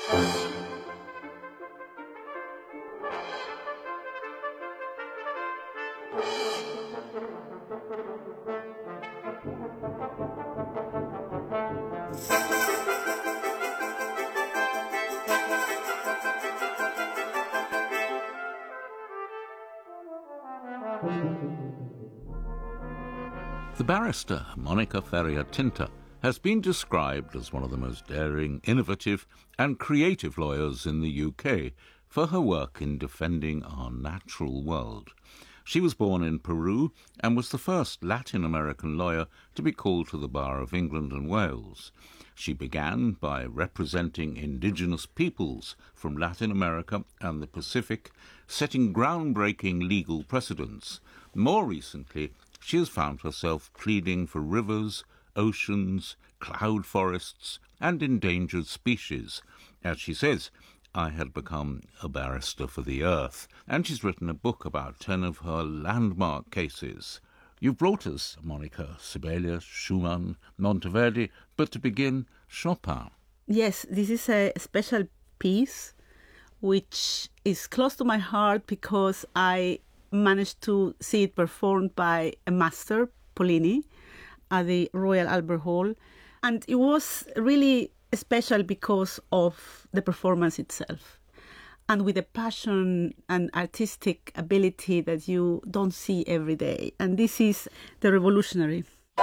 The barrister, Monica Ferrier-Tinta, has been described as one of the most daring, innovative and creative lawyers in the UK for her work in defending our natural world. She was born in Peru and was the first Latin American lawyer to be called to the Bar of England and Wales. She began by representing indigenous peoples from Latin America and the Pacific, setting groundbreaking legal precedents. More recently, she has found herself pleading for rivers, oceans, cloud forests, and endangered species. As she says, I had become a barrister for the earth, and she's written a book about 10 of her landmark cases. You've brought us, Monica, Sibelius, Schumann, Monteverdi, but to begin, Chopin. Yes, this is a special piece which is close to my heart because I managed to see it performed by a master, Pollini, at the Royal Albert Hall. And it was really special because of the performance itself, and with a passion and artistic ability that you don't see every day. And this is the revolutionary.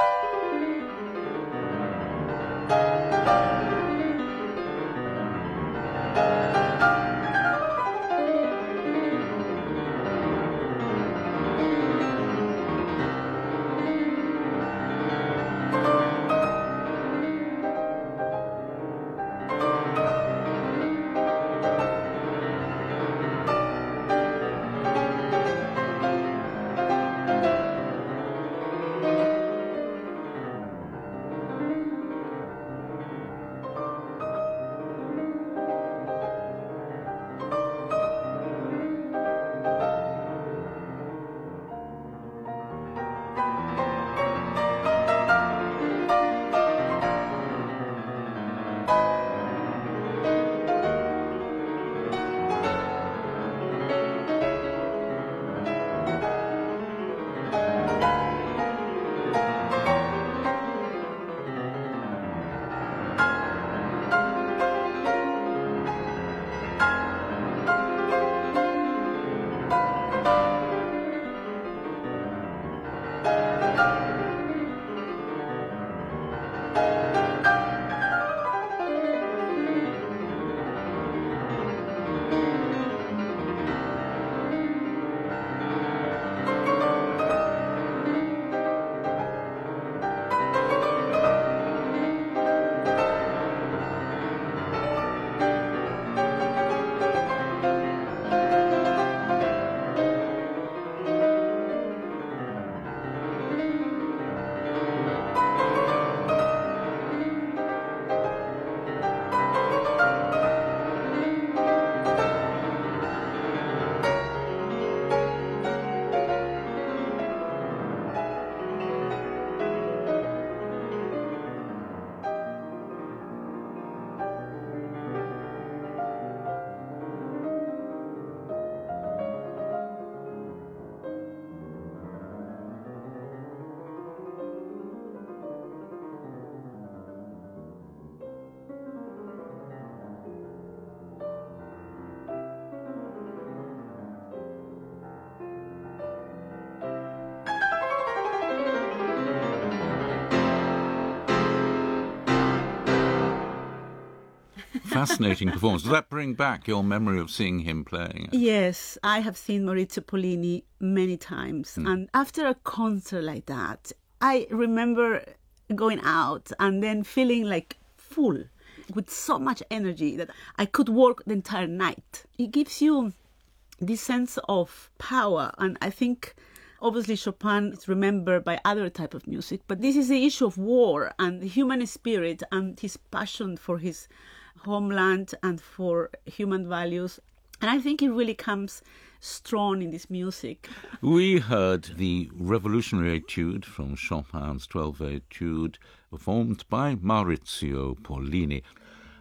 Fascinating performance. Does that bring back your memory of seeing him playing it? Yes, I have seen Maurizio Pollini many times. And after a concert like that, I remember going out and then feeling like full with so much energy that I could work the entire night. It gives you this sense of power. And I think obviously Chopin is remembered by other type of music, but this is the issue of war and the human spirit and his passion for his homeland and for human values. And I think it really comes strong in this music. We heard the Revolutionary Etude from Chopin's 12th Etude, performed by Maurizio Pollini.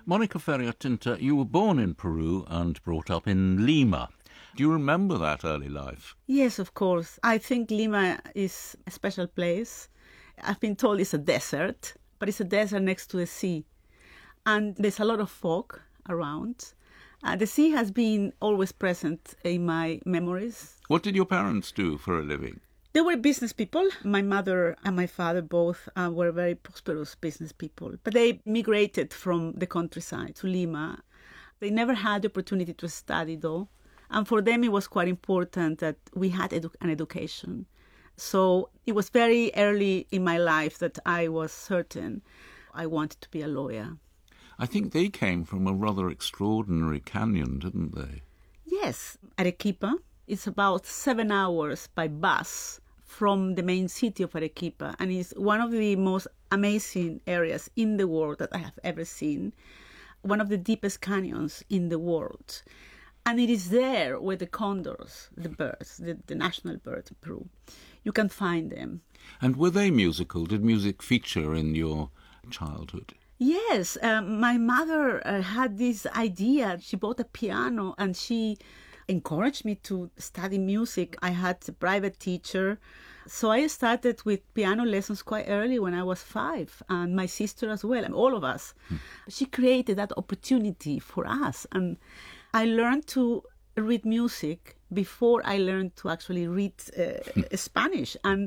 Monica Ferrier-Tinta, you were born in Peru and brought up in Lima. Do you remember that early life? Yes, of course. I think Lima is a special place. I've been told it's a desert, but it's a desert next to the sea. And there's a lot of fog around. The sea has been always present in my memories. What did your parents do for a living? They were business people. My mother and my father both were very prosperous business people. But they migrated from the countryside to Lima. They never had the opportunity to study, though. And for them, it was quite important that we had an education. So it was very early in my life that I was certain I wanted to be a lawyer. I think they came from a rather extraordinary canyon, didn't they? Yes, Arequipa. It's about 7 hours by bus from the main city of Arequipa, and it's one of the most amazing areas in the world that I have ever seen, one of the deepest canyons in the world. And it is there where the condors, the birds, the national bird in Peru, you can find them. And were they musical? Did music feature in your childhood? Yes, my mother had this idea. She bought a piano and she encouraged me to study music. I had a private teacher. So I started with piano lessons quite early when I was 5, and my sister as well, and all of us. She created that opportunity for us. And I learned to read music before I learned to actually read Spanish. And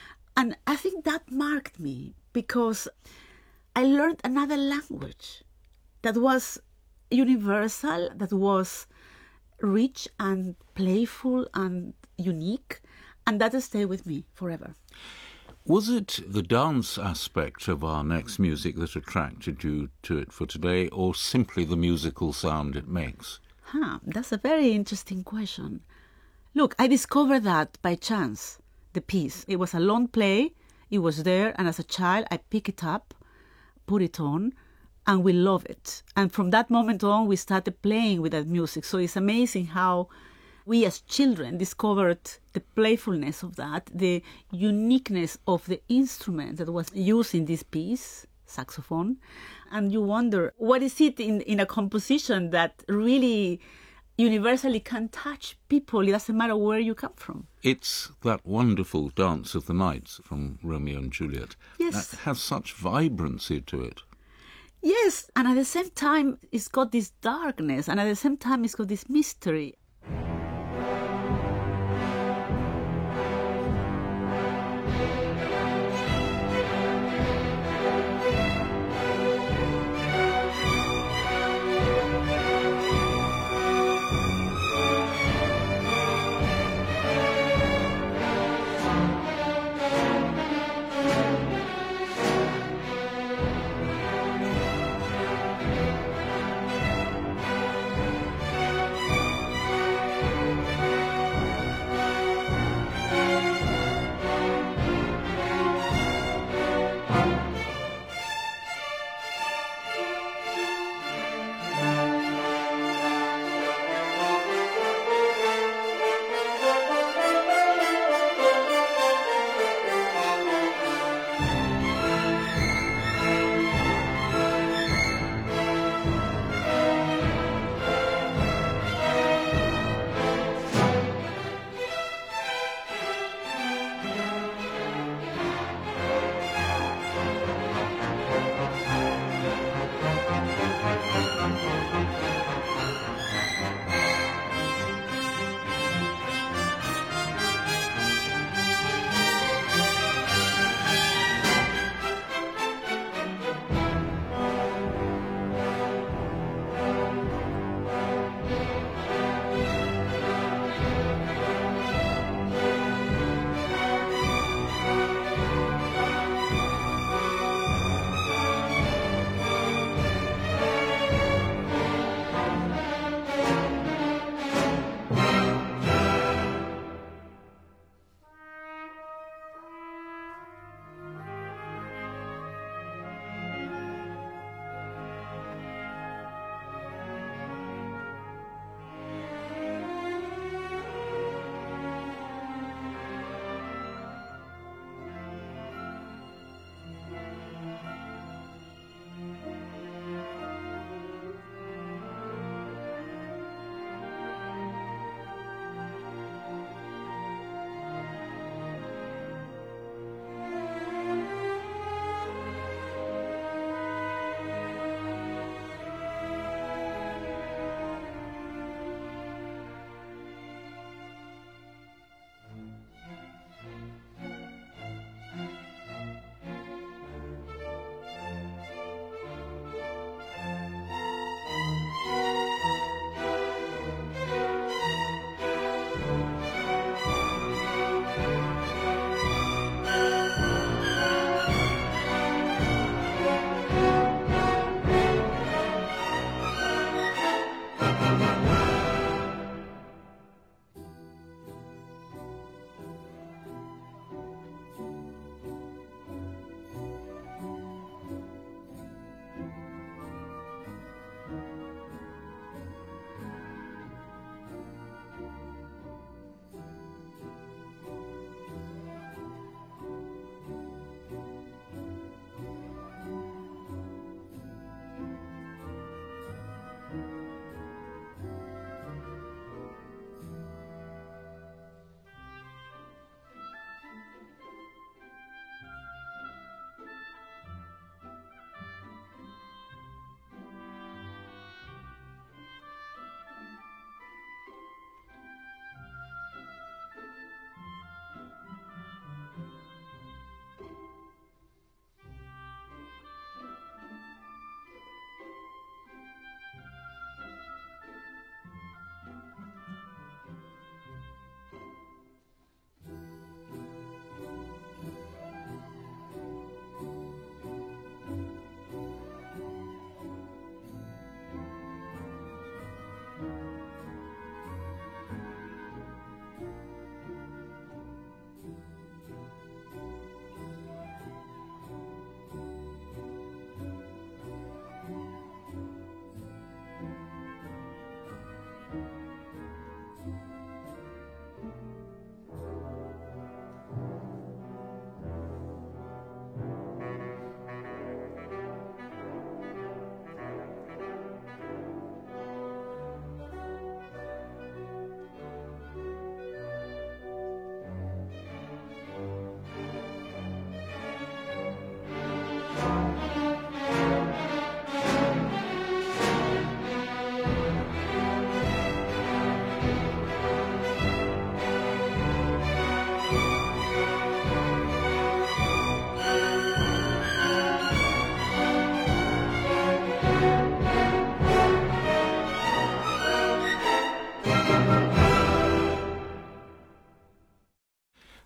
I think that marked me because I learned another language that was universal, that was rich and playful and unique, and that has stayed with me forever. Was it the dance aspect of our next music that attracted you to it for today, or simply the musical sound it makes? That's a very interesting question. Look, I discovered that by chance, the piece. It was a long play, it was there, and as a child I picked it up, put it on, and we love it. And from that moment on, we started playing with that music. So it's amazing how we as children discovered the playfulness of that, the uniqueness of the instrument that was used in this piece, saxophone. And you wonder, what is it in a composition that really universally can touch people? It doesn't matter where you come from. It's that wonderful Dance of the Night from Romeo and Juliet. Yes. That has such vibrancy to it. Yes, and at the same time, it's got this darkness, and at the same time, it's got this mystery.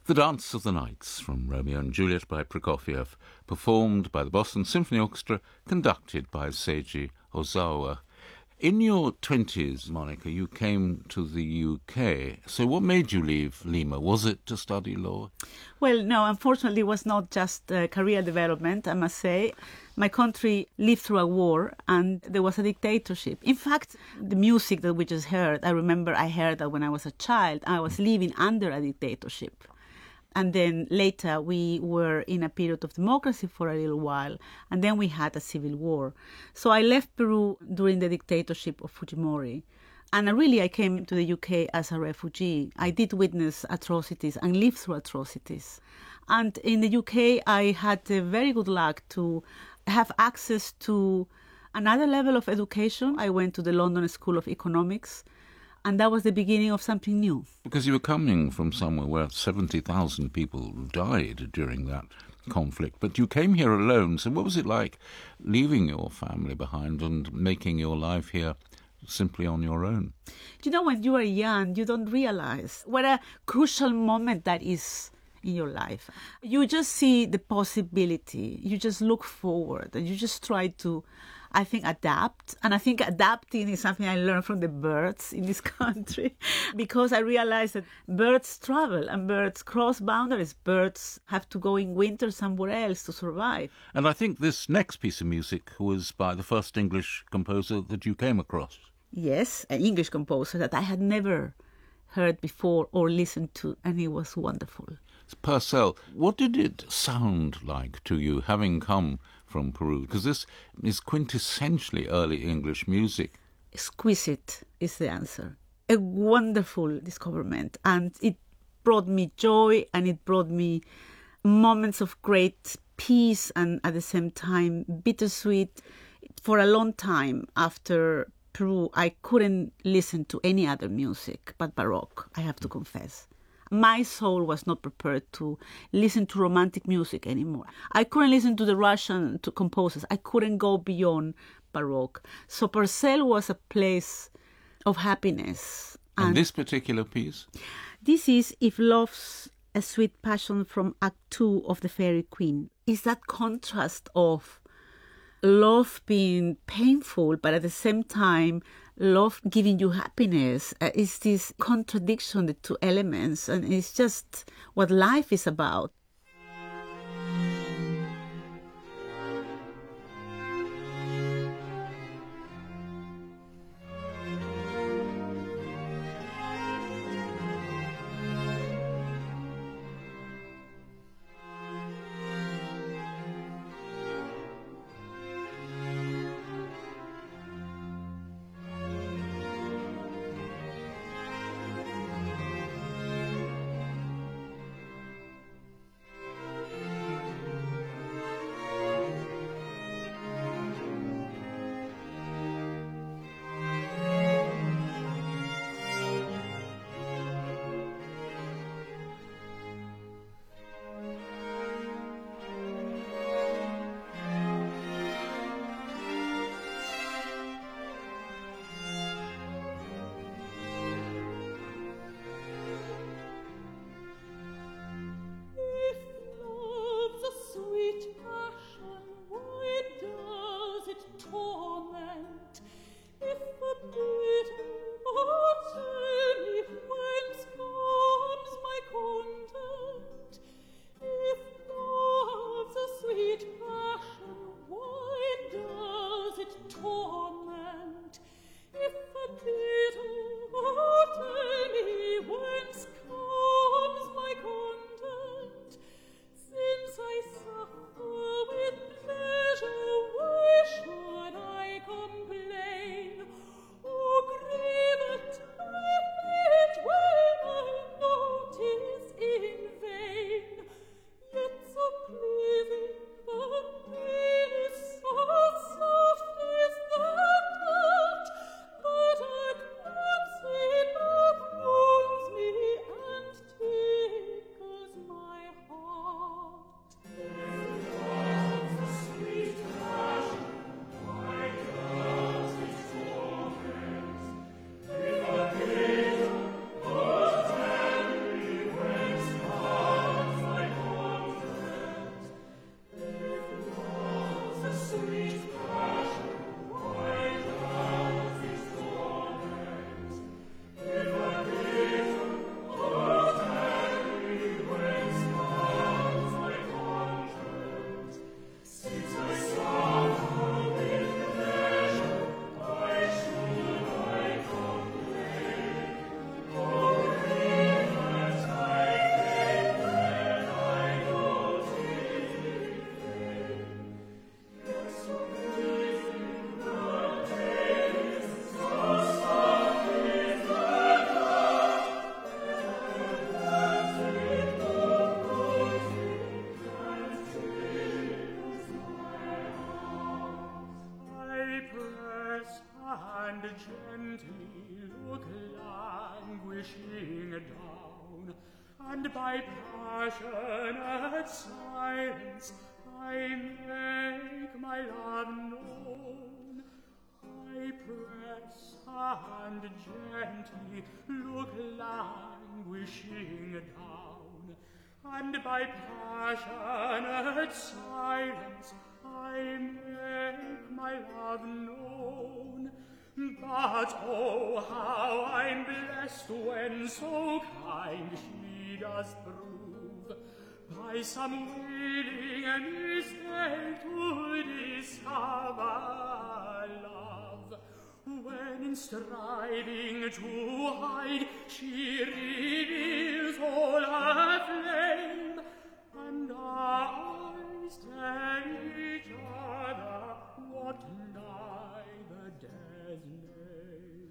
The Dance of the Nights from Romeo and Juliet by Prokofiev, performed by the Boston Symphony Orchestra, conducted by Seiji Ozawa. In your 20s, Monica, you came to the UK. So what made you leave Lima? Was it to study law? Well, no, unfortunately, it was not just career development, I must say. My country lived through a war and there was a dictatorship. In fact, the music that we just heard, I remember I heard that when I was a child. I was living under a dictatorship. And then later we were in a period of democracy for a little while. And then we had a civil war. So I left Peru during the dictatorship of Fujimori. And I came to the UK as a refugee. I did witness atrocities and live through atrocities. And in the UK, I had very good luck to have access to another level of education. I went to the London School of Economics. And that was the beginning of something new. Because you were coming from somewhere where 70,000 people died during that conflict, but you came here alone. So what was it like leaving your family behind and making your life here simply on your own? You know, when you are young, you don't realize what a crucial moment that is in your life. You just see the possibility. You just look forward and you just try to, I think, adapt. And I think adapting is something I learned from the birds in this country because I realized that birds travel and birds cross boundaries. Birds have to go in winter somewhere else to survive. And I think this next piece of music was by the first English composer that you came across. Yes, an English composer that I had never heard before or listened to, and it was wonderful. Purcell, what did it sound like to you, having come from Peru? Because this is quintessentially early English music. Exquisite is the answer. A wonderful discoverment. And it brought me joy and it brought me moments of great peace and at the same time bittersweet. For a long time after Peru, I couldn't listen to any other music but Baroque, I have to confess. My soul was not prepared to listen to romantic music anymore. I couldn't listen to the Russian composers. I couldn't go beyond Baroque. So Purcell was a place of happiness. And this particular piece? This is If Love's a Sweet Passion from Act 2 of The Fairy Queen. It's that contrast of love being painful, but at the same time, love giving you happiness. It's this contradiction, the two elements, and it's just what life is about. gently look languishing down, and by passionate silence I make my love known. I press her hand gently, look languishing down, and by passionate silence I make my love known. But oh, how I'm blessed when so kind she does prove, by some willing mistake to discover love, when in striving to hide she reveals all her flame, and our eyes tell each other what neither dares name.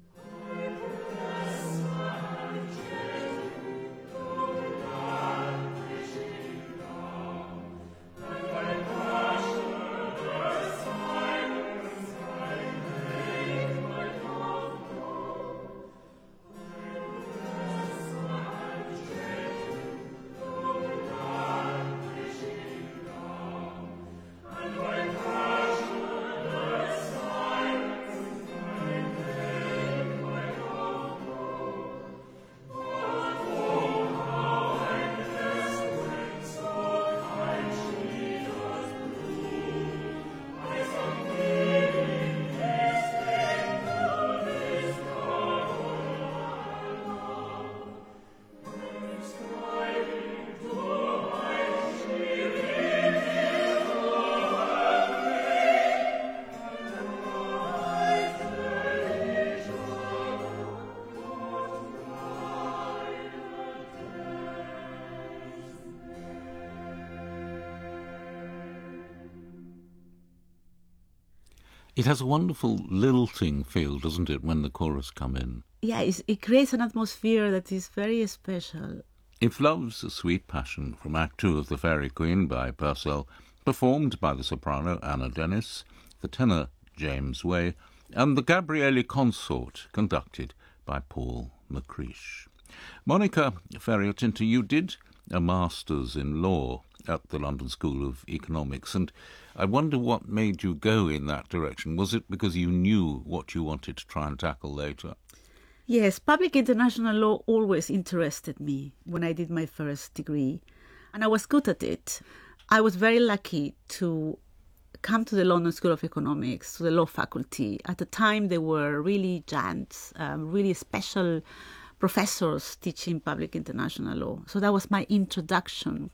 It has a wonderful lilting feel, doesn't it, when the chorus come in? Yeah, it creates an atmosphere that is very special. If Love's a Sweet Passion from Act 2 of The Fairy Queen by Purcell, performed by the soprano Anna Dennis, the tenor James Way, and the Gabrieli Consort, conducted by Paul McCreish. Monica Ferrier-Tinter, you did a Master's in Law at the London School of Economics, and I wonder what made you go in that direction. Was it because you knew what you wanted to try and tackle later? Yes, public international law always interested me when I did my first degree, and I was good at it. I was very lucky to come to the London School of Economics, to the law faculty. At the time, there were really giants, really special professors teaching public international law. So that was my introduction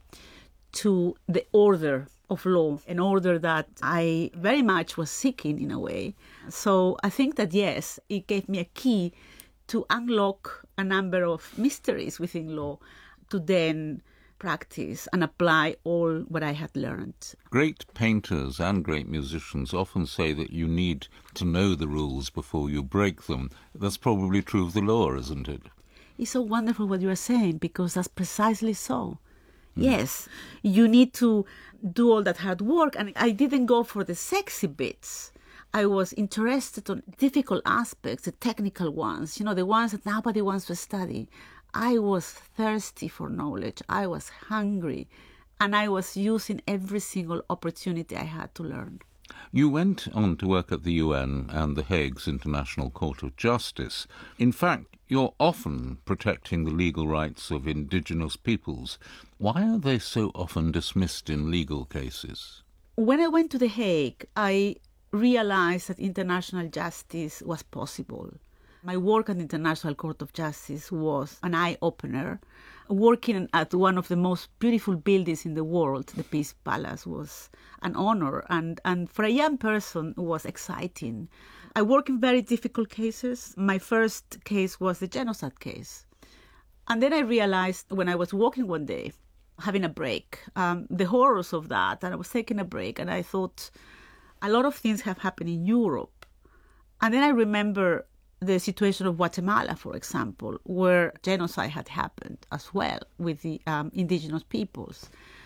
to the order of law, an order that I very much was seeking in a way. So I think that, yes, it gave me a key to unlock a number of mysteries within law to then practice and apply all what I had learned. Great painters and great musicians often say that you need to know the rules before you break them. That's probably true of the law, isn't it? It's so wonderful what you are saying, because that's precisely so. Yes, you need to do all that hard work, and I didn't go for the sexy bits. I was interested in difficult aspects, the technical ones, the ones that nobody wants to study. I was thirsty for knowledge. I was hungry, and I was using every single opportunity I had to learn. You went on to work at the UN and The Hague's International Court of Justice. In fact, you're often protecting the legal rights of indigenous peoples. Why are they so often dismissed in legal cases? When I went to The Hague, I realized that international justice was possible. My work at the International Court of Justice was an eye-opener. Working at one of the most beautiful buildings in the world, the Peace Palace, was an honor, and for a young person, it was exciting. I work in very difficult cases. My first case was the genocide case. And then I realized when I was walking one day, having a break, the horrors of that, and I was taking a break, and I thought, a lot of things have happened in Europe. And then I remember the situation of Guatemala, for example, where genocide had happened as well with the indigenous peoples.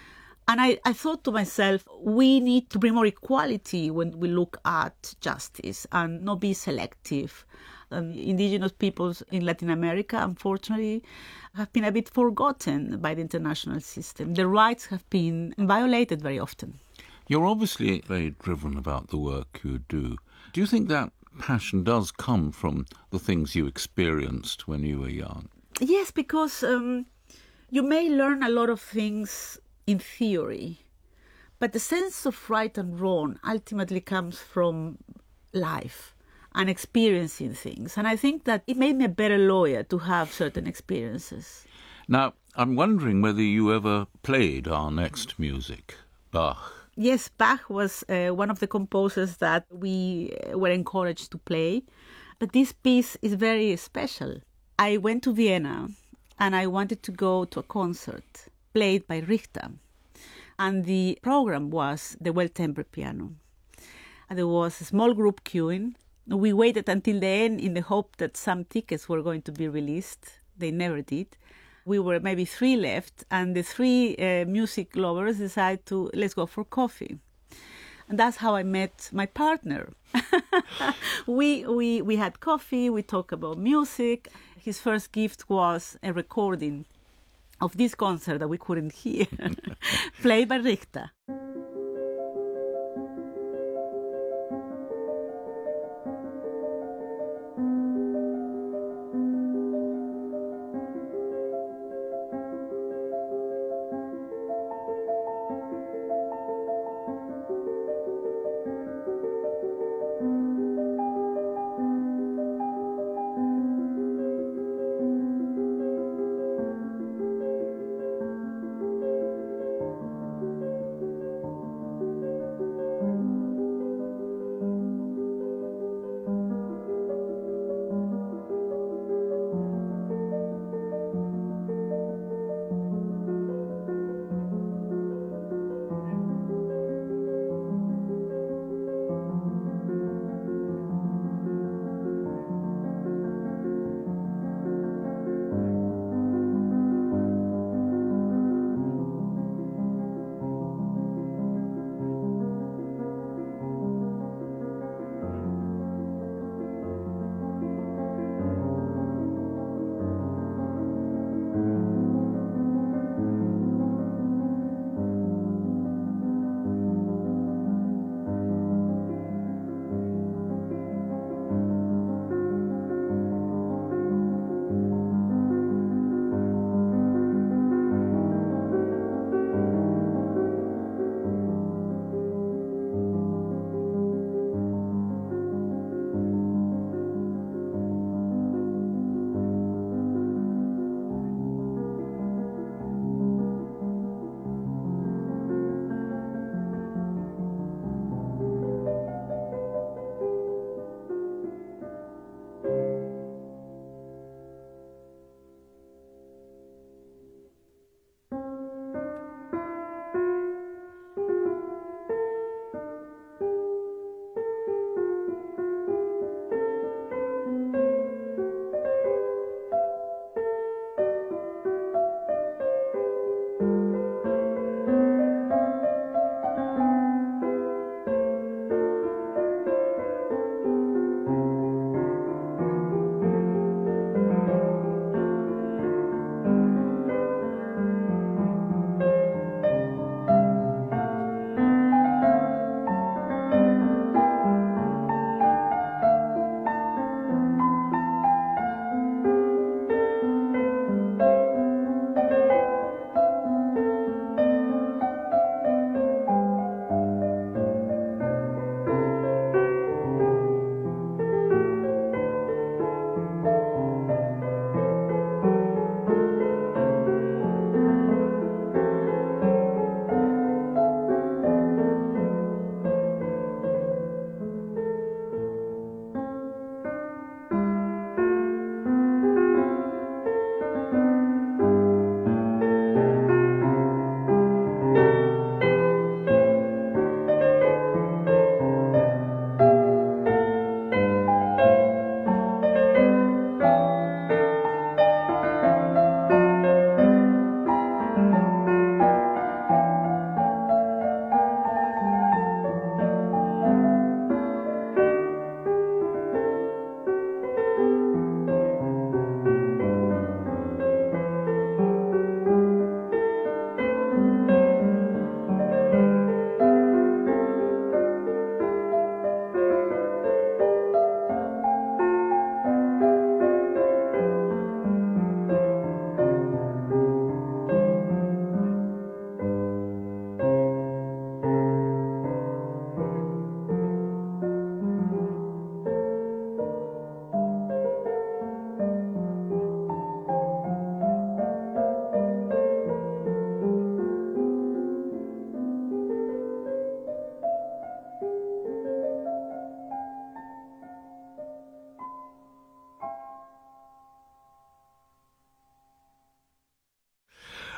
And I thought to myself, we need to bring more equality when we look at justice and not be selective. Indigenous peoples in Latin America, unfortunately, have been a bit forgotten by the international system. Their rights have been violated very often. You're obviously very driven about the work you do. Do you think that passion does come from the things you experienced when you were young? Yes, because you may learn a lot of things in theory, but the sense of right and wrong ultimately comes from life and experiencing things. And I think that it made me a better lawyer to have certain experiences. Now, I'm wondering whether you ever played our next music, Bach. Yes, Bach was one of the composers that we were encouraged to play. But this piece is very special. I went to Vienna and I wanted to go to a concert played by Richter. And the program was the well-tempered piano. And there was a small group queuing. We waited until the end in the hope that some tickets were going to be released. They never did. We were maybe 3 left, and the 3 music lovers decided to, let's go for coffee. And that's how I met my partner. We had coffee, we talked about music. His first gift was a recording of this concert that we couldn't hear, played by Richter.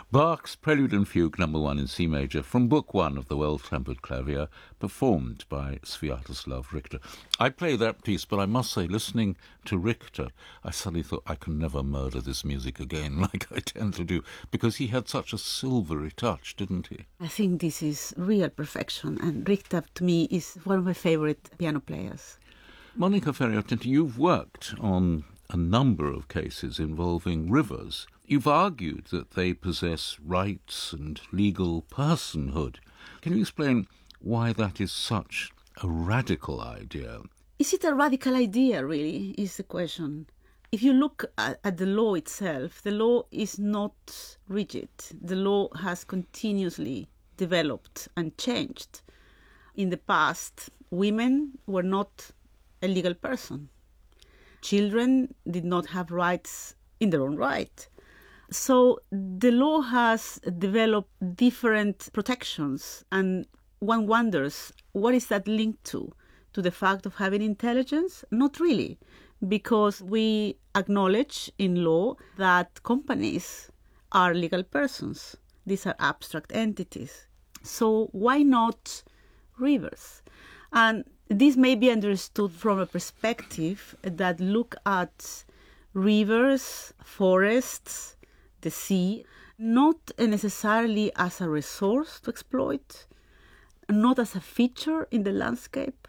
Bach's Prelude and Fugue No. 1 in C major from Book 1 of the Well-Tempered Clavier, performed by Sviatoslav Richter. I play that piece, but I must say, listening to Richter, I suddenly thought I can never murder this music again like I tend to do, because he had such a silvery touch, didn't he? I think this is real perfection, and Richter, to me, is one of my favorite piano players. Monica Ferrier-Tinta, you've worked on a number of cases involving rivers. You've argued that they possess rights and legal personhood. Can you explain why that is such a radical idea? Is it a radical idea, really, is the question. If you look at the law itself, the law is not rigid. The law has continuously developed and changed. In the past, women were not a legal person. Children did not have rights in their own right. So the law has developed different protections, and one wonders, what is that linked to? To the fact of having intelligence? Not really, because we acknowledge in law that companies are legal persons. These are abstract entities. So why not rivers? And this may be understood from a perspective that look at rivers, forests, the sea, not necessarily as a resource to exploit, not as a feature in the landscape,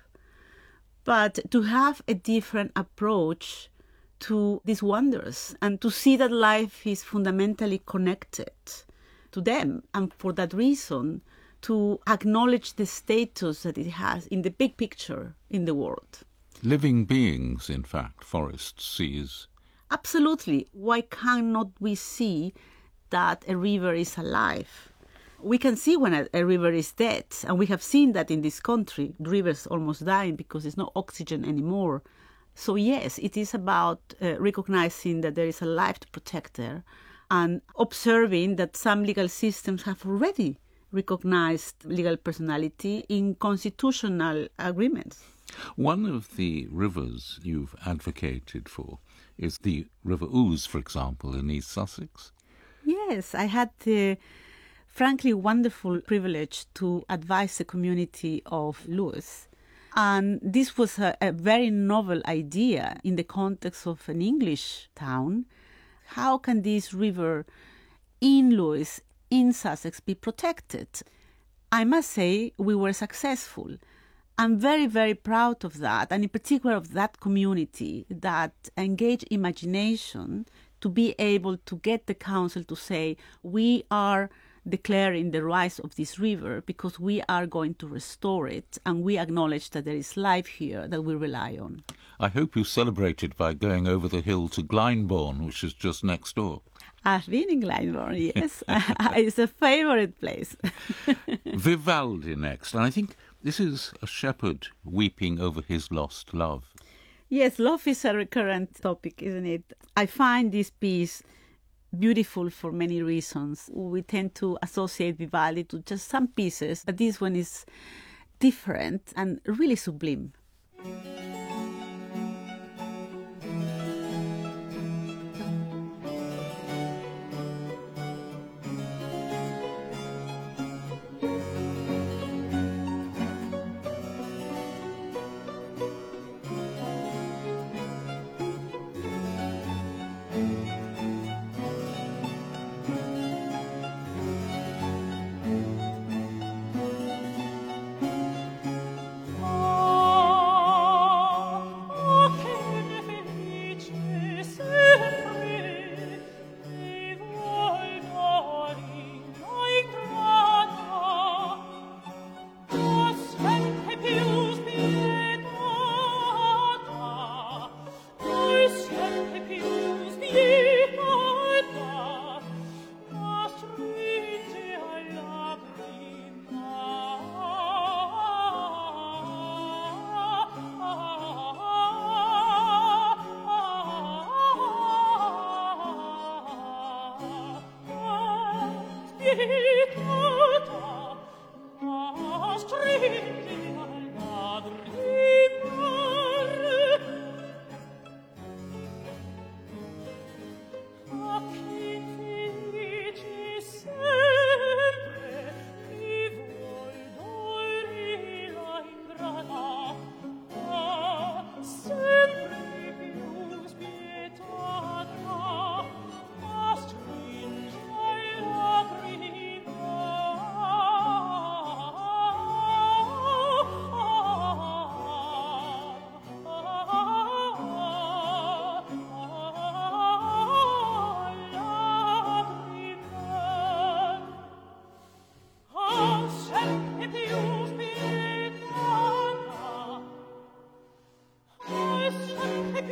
but to have a different approach to these wonders and to see that life is fundamentally connected to them, and for that reason to acknowledge the status that it has in the big picture in the world. Living beings, in fact, forests, seas. Absolutely. Why cannot we see that a river is alive? We can see when a river is dead, and we have seen that in this country, rivers almost dying because there's no oxygen anymore. So yes, it is about recognizing that there is a life to protect there, and observing that some legal systems have already recognized legal personality in constitutional agreements. One of the rivers you've advocated for is the River Ouse, for example, in East Sussex. Yes, I had the frankly wonderful privilege to advise the community of Lewes. And this was a very novel idea in the context of an English town. How can this river in Lewes, in Sussex, be protected? I must say we were successful. I'm very, very proud of that, and in particular of that community that engaged imagination to be able to get the council to say, we are declaring the rights of this river because we are going to restore it, and we acknowledge that there is life here that we rely on. I hope you celebrated by going over the hill to Glyndebourne, which is just next door. I've been in Glyndebourne, yes. It's a favourite place. Vivaldi next, and I think this is a shepherd weeping over his lost love. Yes, love is a recurrent topic, isn't it? I find this piece beautiful for many reasons. We tend to associate Vivaldi to just some pieces, but this one is different and really sublime.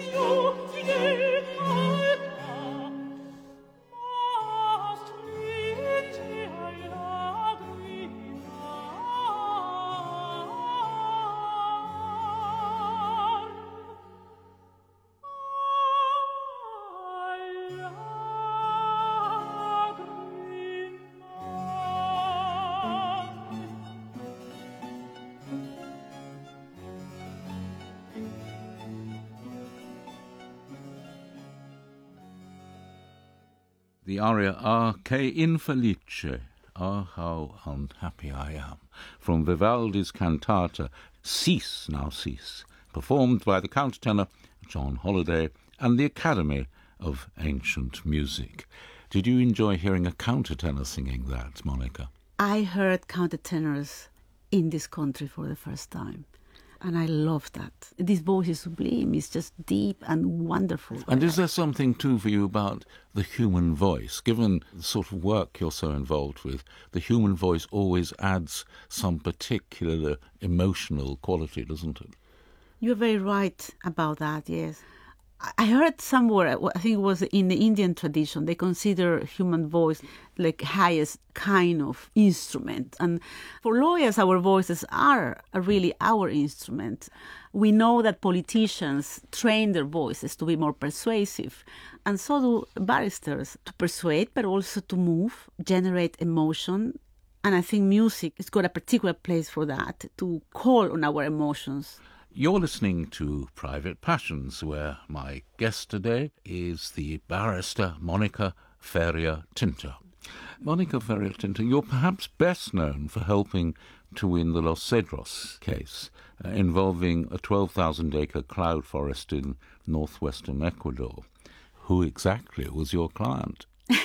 The aria Ah, che infelice, Ah, how unhappy I am, from Vivaldi's cantata Cease, Now Cease, performed by the countertenor John Holliday and the Academy of Ancient Music. Did you enjoy hearing a countertenor singing that, Monica? I heard countertenors in this country for the first time. And I love that. This voice is sublime. It's just deep and wonderful. And is there something, too, for you about the human voice? Given the sort of work you're so involved with, the human voice always adds some particular emotional quality, doesn't it? You're very right about that, yes. I heard somewhere, I think it was in the Indian tradition, they consider human voice like highest kind of instrument. And for lawyers, our voices are really our instrument. We know that politicians train their voices to be more persuasive, and so do barristers, to persuade, but also to move, generate emotion. And I think music has got a particular place for that, to call on our emotions. You're listening to Private Passions, where my guest today is the barrister Monica Ferrier-Tinta. Monica Ferrier-Tinta, you're perhaps best known for helping to win the Los Cedros case involving a 12,000-acre cloud forest in northwestern Ecuador. Who exactly was your client?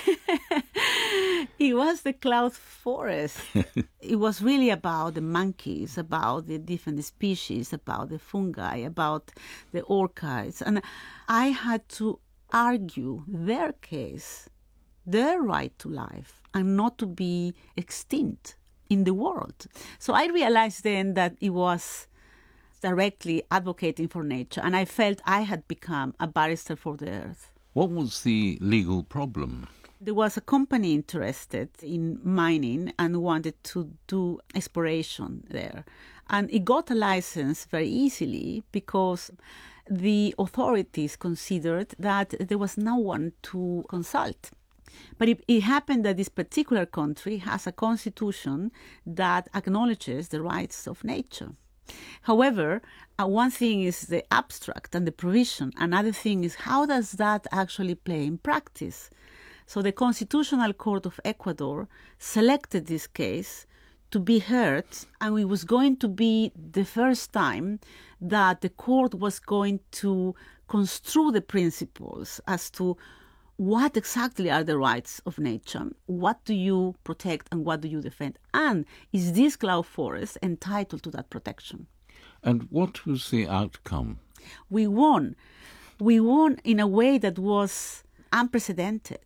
It was the cloud forest. It was really about the monkeys, about the different species, about the fungi, about the orchids. And I had to argue their case, their right to life, and not to be extinct in the world. So I realized then that it was directly advocating for nature, and I felt I had become a barrister for the earth. What was the legal problem? There was a company interested in mining and wanted to do exploration there. And it got a license very easily because the authorities considered that there was no one to consult. But it happened that this particular country has a constitution that acknowledges the rights of nature. However, one thing is the abstract and the provision. Another thing is how does that actually play in practice? So the Constitutional Court of Ecuador selected this case to be heard, and it was going to be the first time that the court was going to construe the principles as to what exactly are the rights of nature, what do you protect and what do you defend, and is this cloud forest entitled to that protection? And what was the outcome? We won. We won in a way that was unprecedented.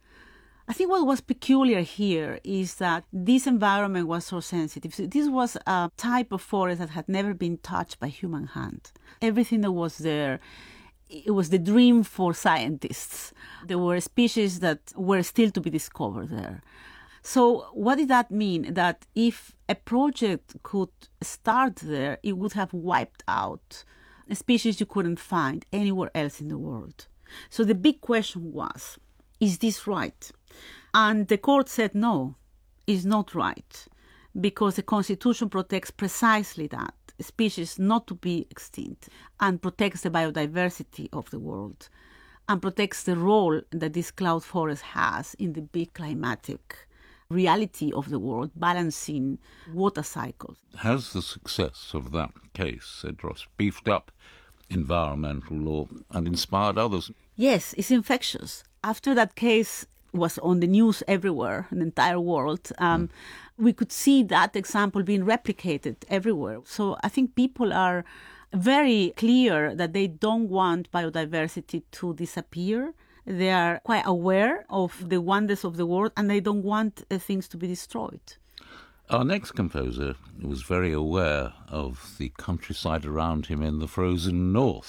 I think what was peculiar here is that this environment was so sensitive. So this was a type of forest that had never been touched by human hand. Everything that was there, it was the dream for scientists. There were species that were still to be discovered there. So what did that mean? That if a project could start there, it would have wiped out a species you couldn't find anywhere else in the world. So the big question was, is this right? And the court said, no, it's not right, because the Constitution protects precisely that, species not to be extinct, and protects the biodiversity of the world, and protects the role that this cloud forest has in the big climatic reality of the world, balancing water cycles. Has the success of that case, Cedros, beefed up environmental law and inspired others? Yes, it's infectious. After that case was on the news everywhere in the entire world, we could see that example being replicated everywhere. So I think people are very clear that they don't want biodiversity to disappear. They are quite aware of the wonders of the world, and they don't want things to be destroyed. Our next composer was very aware of the countryside around him in the frozen north.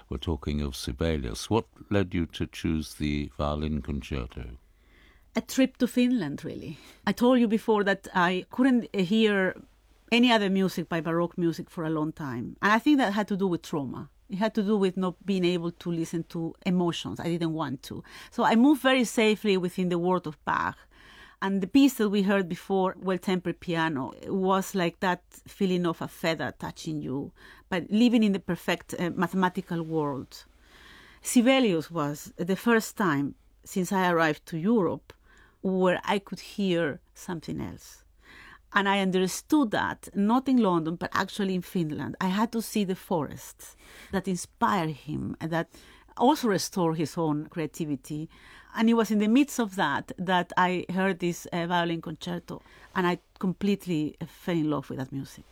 we're talking of Sibelius. What led you to choose the violin concerto? A trip to Finland, really. I told you before that I couldn't hear any other music by Baroque music for a long time. And I think that had to do with trauma. It had to do with not being able to listen to emotions. I didn't want to. So I moved very safely within the world of Bach. And the piece that we heard before, Well-Tempered Piano, was like that feeling of a feather touching you, but living in the perfect mathematical world. Sibelius was the first time since I arrived to Europe where I could hear something else. And I understood that, not in London, but actually in Finland. I had to see the forests that inspired him and that also restore his own creativity. And it was in the midst of that I heard this violin concerto, and I completely fell in love with that music.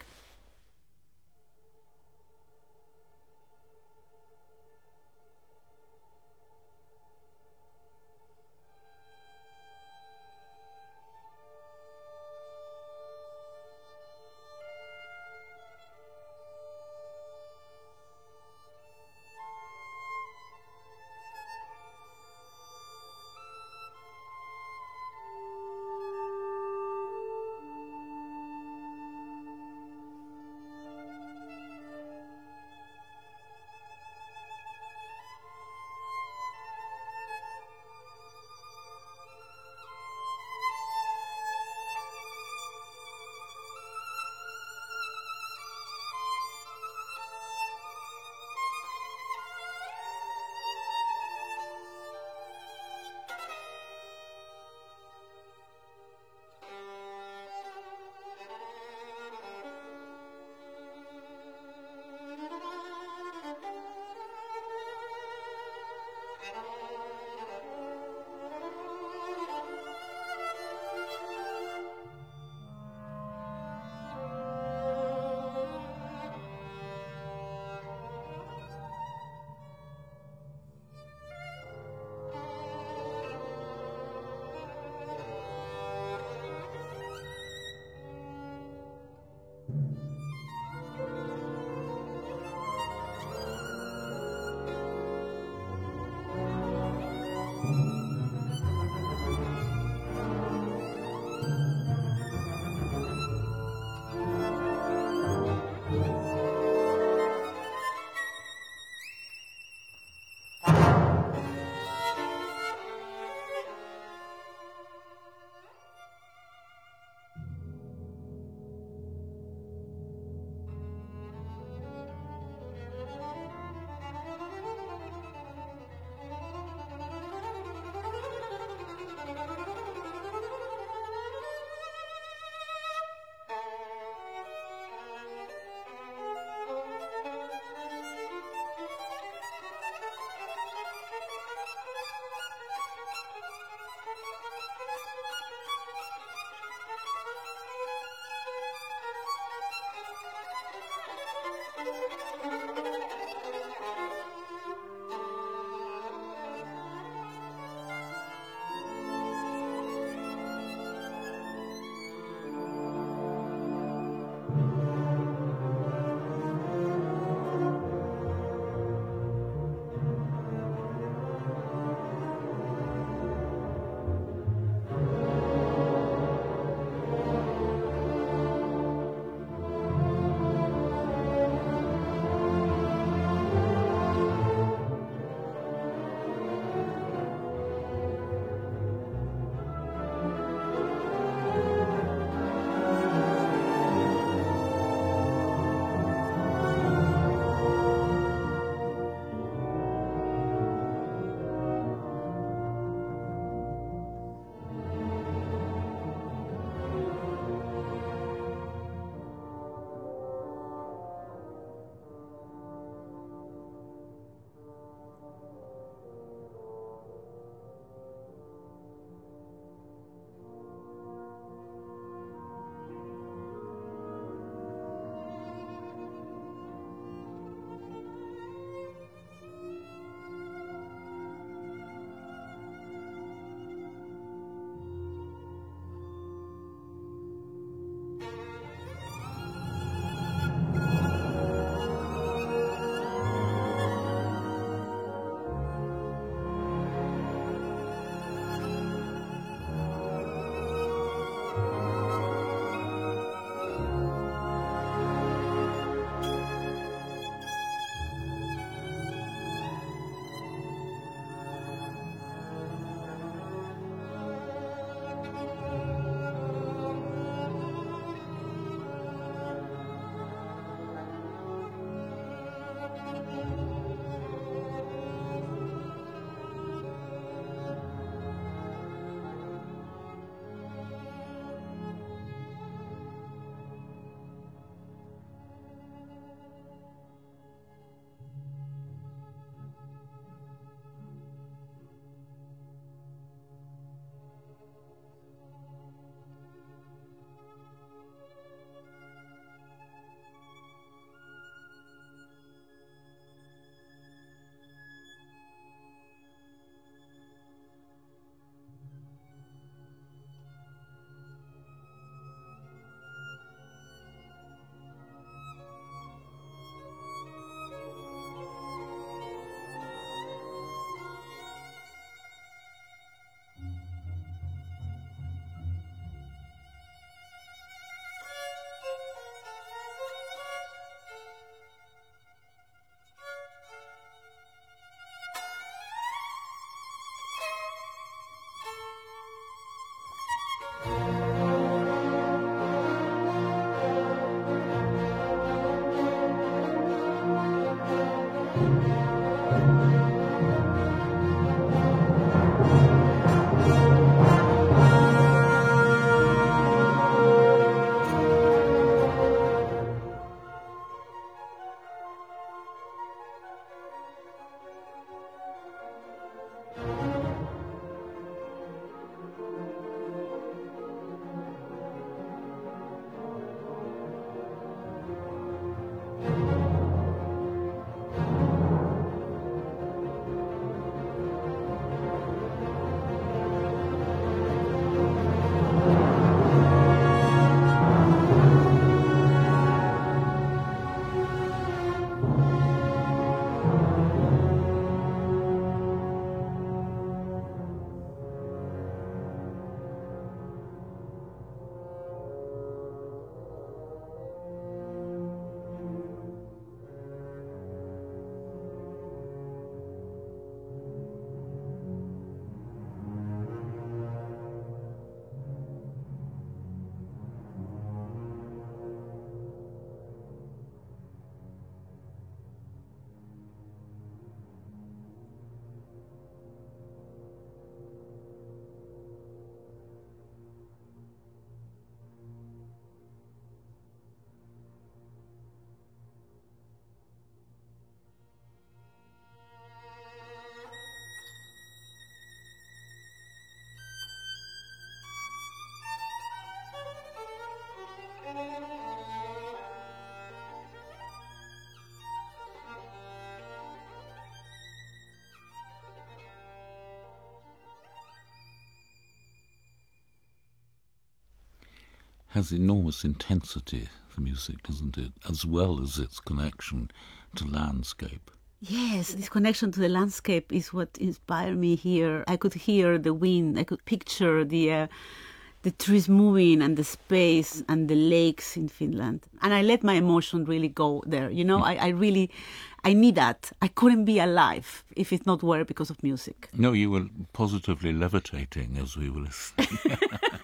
has enormous intensity, the music, doesn't it, as well as its connection to landscape. Yes, this connection to the landscape is what inspired me here. I could hear the wind, I could picture the trees moving and the space and the lakes in Finland. And I let my emotion really go there. You know, I need that. I couldn't be alive if it not were because of music. No, you were positively levitating as we were listening.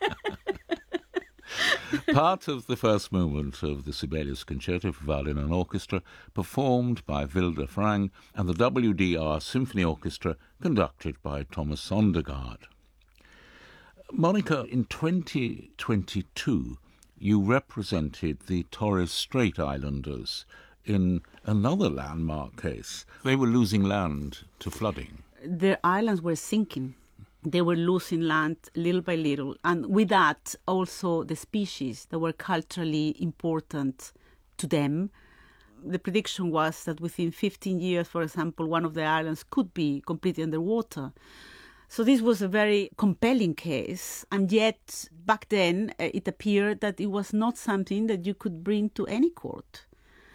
Part of the first movement of the Sibelius Concerto for Violin and Orchestra, performed by Vilde Frang and the WDR Symphony Orchestra, conducted by Thomas Sondergaard. Monica, in 2022, you represented the Torres Strait Islanders in another landmark case. They were losing land to flooding. Their islands were sinking. They were losing land little by little. And with that, also the species that were culturally important to them. The prediction was that within 15 years, for example, one of the islands could be completely underwater. So this was a very compelling case. And yet, back then, it appeared that it was not something that you could bring to any court.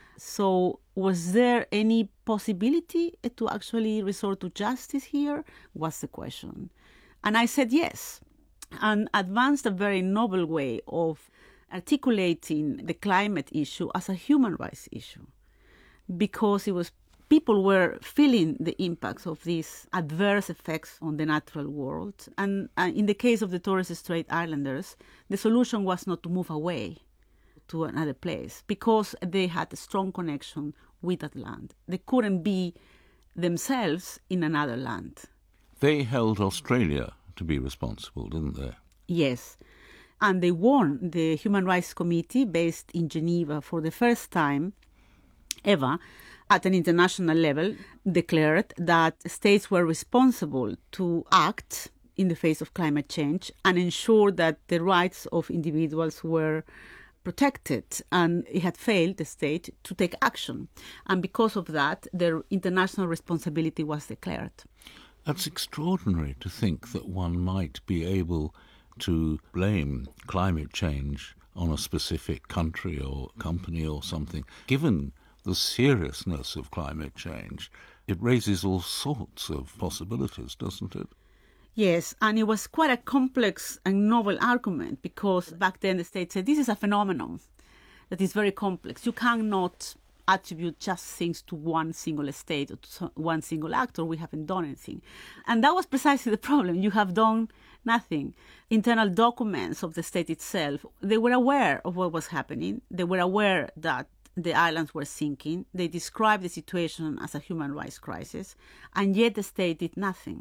So was there any possibility to actually resort to justice here? Was the question. And I said yes, and advanced a very noble way of articulating the climate issue as a human rights issue, because people were feeling the impacts of these adverse effects on the natural world. And in the case of the Torres Strait Islanders, the solution was not to move away to another place, because they had a strong connection with that land. They couldn't be themselves in another land. They held Australia to be responsible, didn't they? Yes. And they won. The Human Rights Committee, based in Geneva for the first time ever at an international level, declared that states were responsible to act in the face of climate change and ensure that the rights of individuals were protected. And it had failed the state to take action. And because of that, their international responsibility was declared. That's extraordinary to think that one might be able to blame climate change on a specific country or company or something. Given the seriousness of climate change, it raises all sorts of possibilities, doesn't it? Yes, and it was quite a complex and novel argument, because back then the state said this is a phenomenon that is very complex. You cannot attribute just things to one single state or to one single actor. We haven't done anything. And that was precisely the problem. You have done nothing. Internal documents of the state itself, they were aware of what was happening. They were aware that the islands were sinking. They described the situation as a human rights crisis, and yet the state did nothing.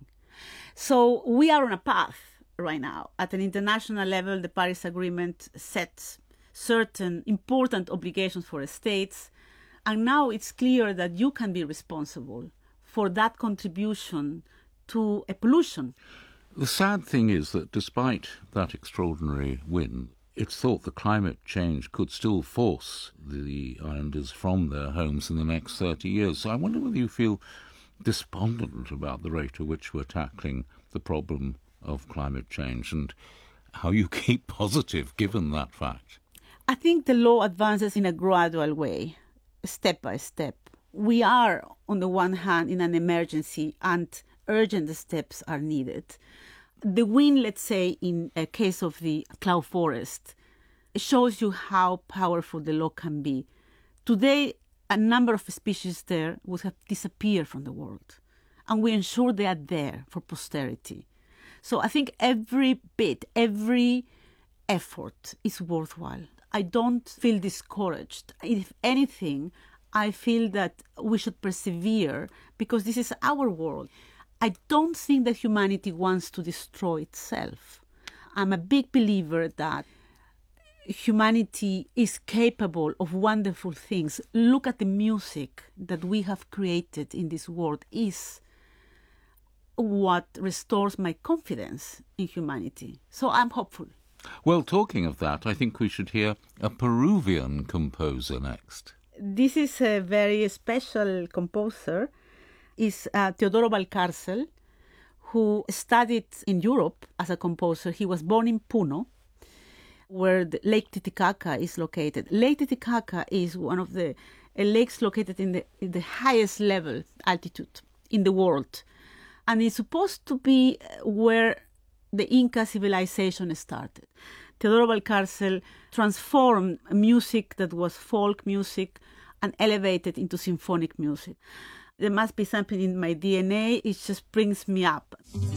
So we are on a path right now. At an international level, the Paris Agreement sets certain important obligations for states. And now it's clear that you can be responsible for that contribution to a pollution. The sad thing is that despite that extraordinary win, it's thought that climate change could still force the islanders from their homes in the next 30 years. So I wonder whether you feel despondent about the rate at which we're tackling the problem of climate change and how you keep positive given that fact. I think the law advances in a gradual way. Step by step. We are, on the one hand, in an emergency, and urgent steps are needed. The win, let's say, in a case of the cloud forest, shows you how powerful the law can be. Today, a number of species there would have disappeared from the world, and we ensure they are there for posterity. So I think every bit, every effort is worthwhile. I don't feel discouraged. If anything, I feel that we should persevere because this is our world. I don't think that humanity wants to destroy itself. I'm a big believer that humanity is capable of wonderful things. Look at the music that we have created in this world is what restores my confidence in humanity. So I'm hopeful. Well, talking of that, I think we should hear a Peruvian composer next. This is a very special composer. It's Teodoro Valcárcel, who studied in Europe as a composer. He was born in Puno, where the Lake Titicaca is located. Lake Titicaca is one of the lakes located in the highest level altitude in the world. And it's supposed to be where the Inca civilization started. Teodoro Valcárcel transformed music that was folk music and elevated into symphonic music. There must be something in my DNA. It just brings me up.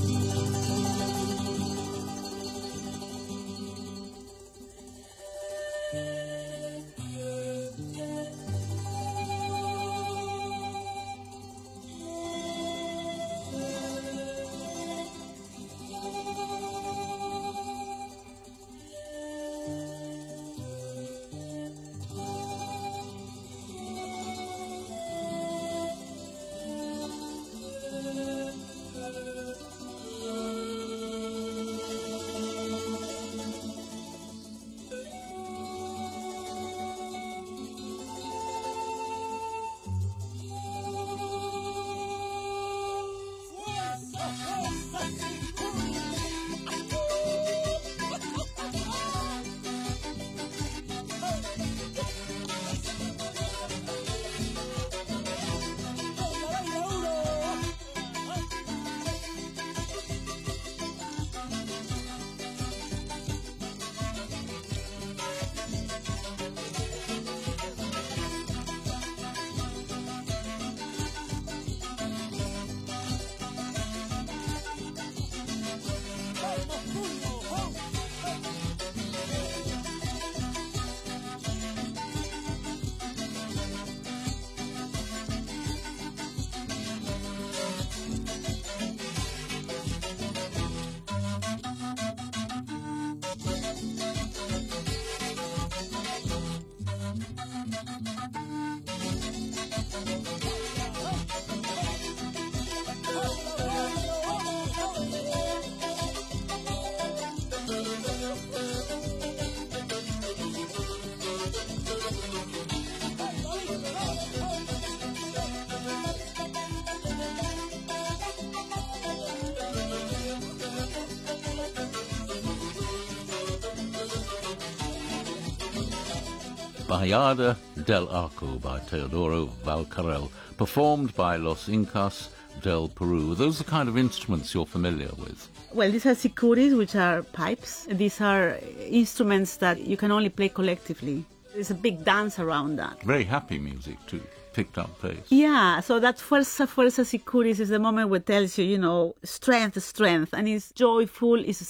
Ballada del Arco by Teodoro Valcárcel, performed by Los Incas del Peru. Those are the kind of instruments you're familiar with. Well, these are sicuris, which are pipes. These are instruments that you can only play collectively. There's a big dance around that. Very happy music too, picked up pace. Yeah, so that fuerza, fuerza sicuris is the moment where it tells you, strength, strength. And it's joyful, it's a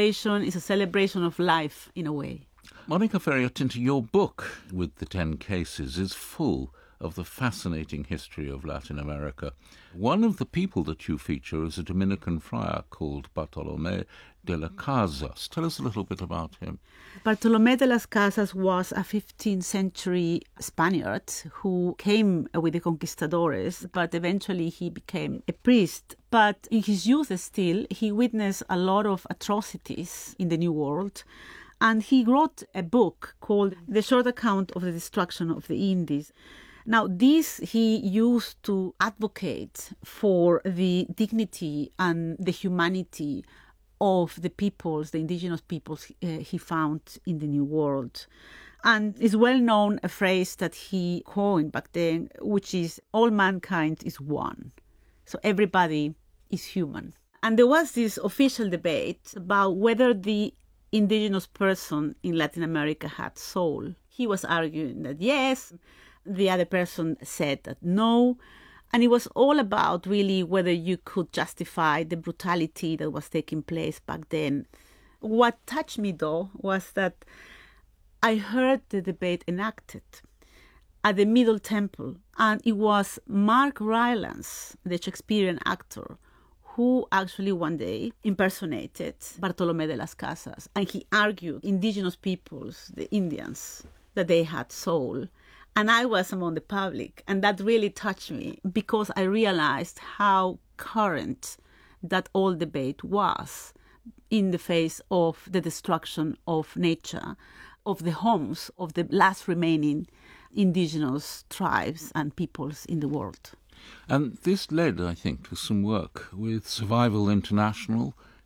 celebration of life in a way. Monica Ferrier-Tinta, your book with the 10 cases is full of the fascinating history of Latin America. One of the people that you feature is a Dominican friar called Bartolomé de las Casas. Tell us a little bit about him. Bartolomé de las Casas was a 15th century Spaniard who came with the conquistadores, but eventually he became a priest. But in his youth still, he witnessed a lot of atrocities in the New World. And he wrote a book called The Short Account of the Destruction of the Indies. Now, this he used to advocate for the dignity and the humanity of the peoples, the indigenous peoples he found in the New World. And it's well known a phrase that he coined back then, which is, all mankind is one. So everybody is human. And there was this official debate about whether the indigenous person in Latin America had soul. He was arguing that yes, the other person said that no, and it was all about really whether you could justify the brutality that was taking place back then. What touched me though was that I heard the debate enacted at the Middle Temple, and it was Mark Rylance, the Shakespearean actor, who actually one day impersonated Bartolomé de las Casas. And he argued indigenous peoples, the Indians, that they had soul. And I was among the public. And that really touched me because I realized how current that old debate was in the face of the destruction of nature, of the homes of the last remaining indigenous tribes and peoples in the world. And this led, I think, to some work with Survival International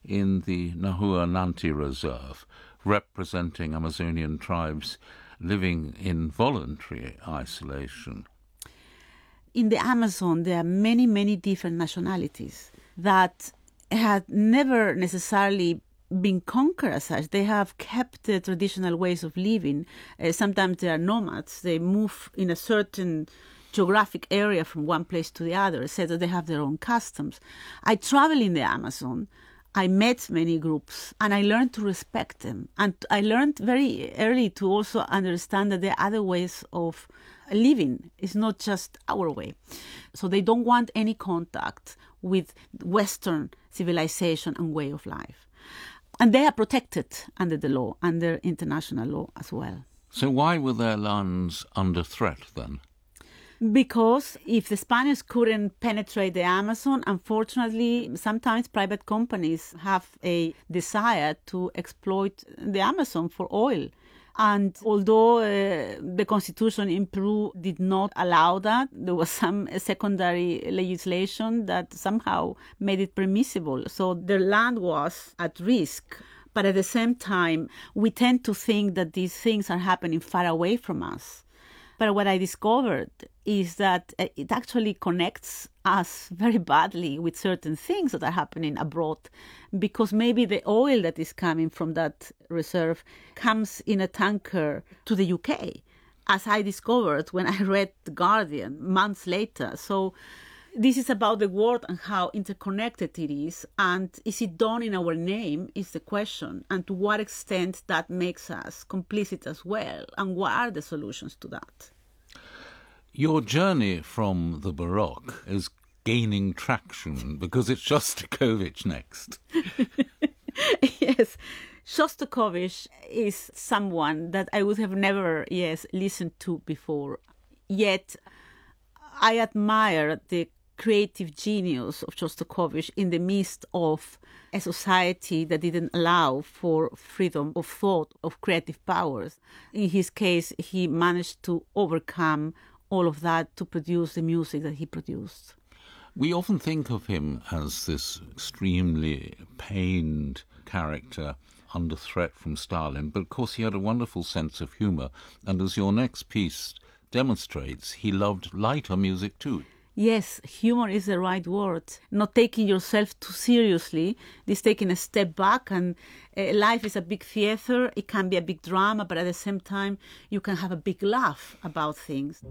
in the Nahua Nanti Reserve, representing Amazonian tribes living in voluntary isolation. In the Amazon, there are many, many different nationalities that had never necessarily been conquered as such. They have kept the traditional ways of living. Sometimes they are nomads. They move in a certain geographic area from one place to the other, etc. They have their own customs. I travel in the Amazon. I met many groups and I learned to respect them. And I learned very early to also understand that there are other ways of living. It's not just our way. So they don't want any contact with Western civilization and way of life. And they are protected under the law, under international law as well. So why were their lands under threat then? Because if the Spaniards couldn't penetrate the Amazon, unfortunately, sometimes private companies have a desire to exploit the Amazon for oil. And although the constitution in Peru did not allow that, there was some secondary legislation that somehow made it permissible. So their land was at risk. But at the same time, we tend to think that these things are happening far away from us. But what I discovered is that it actually connects us very badly with certain things that are happening abroad, because maybe the oil that is coming from that reserve comes in a tanker to the UK, as I discovered when I read The Guardian months later. So this is about the world and how interconnected it is. And is it done in our name is the question. And to what extent that makes us complicit as well. And what are the solutions to that? Your journey from the Baroque is gaining traction because it's Shostakovich next. Yes. Shostakovich is someone that I would have never, listened to before. Yet I admire the creative genius of Shostakovich in the midst of a society that didn't allow for freedom of thought, of creative powers. In his case, he managed to overcome all of that to produce the music that he produced. We often think of him as this extremely pained character under threat from Stalin, but of course he had a wonderful sense of humour, and as your next piece demonstrates, he loved lighter music too. Yes, humor is the right word. Not taking yourself too seriously. This taking a step back, and life is a big theater. It can be a big drama, but at the same time, you can have a big laugh about things.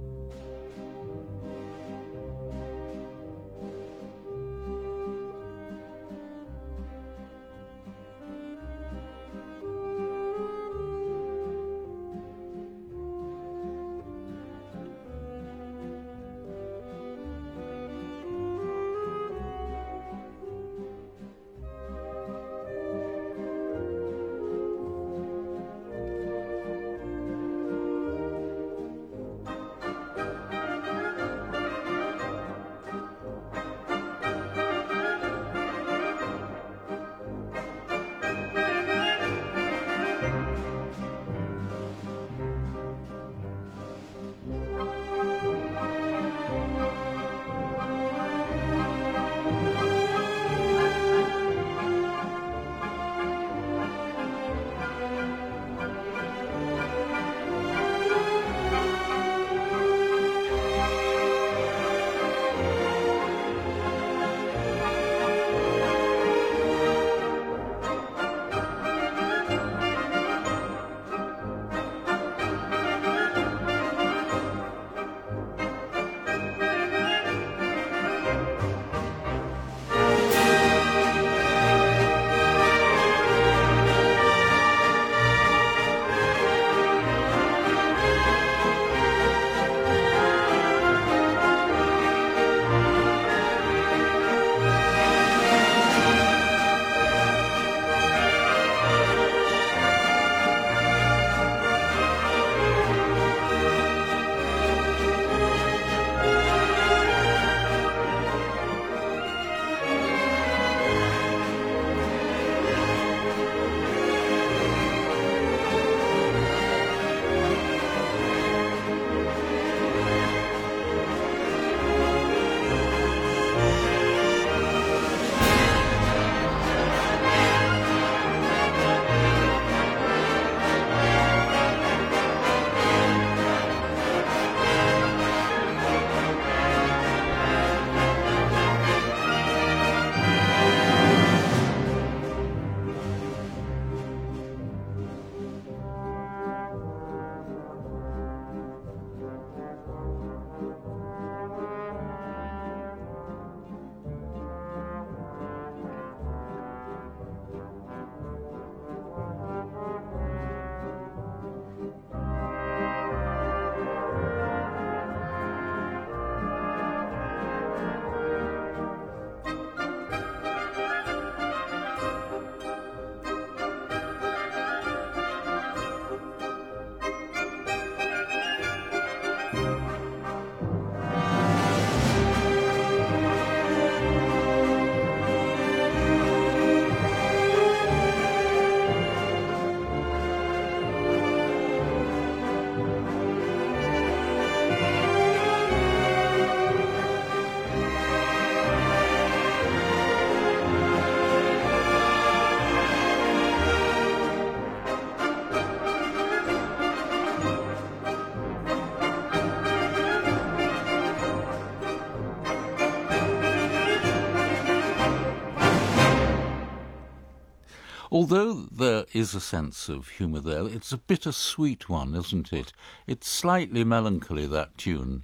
Although there is a sense of humour there, it's a bittersweet one, isn't it? It's slightly melancholy, that tune.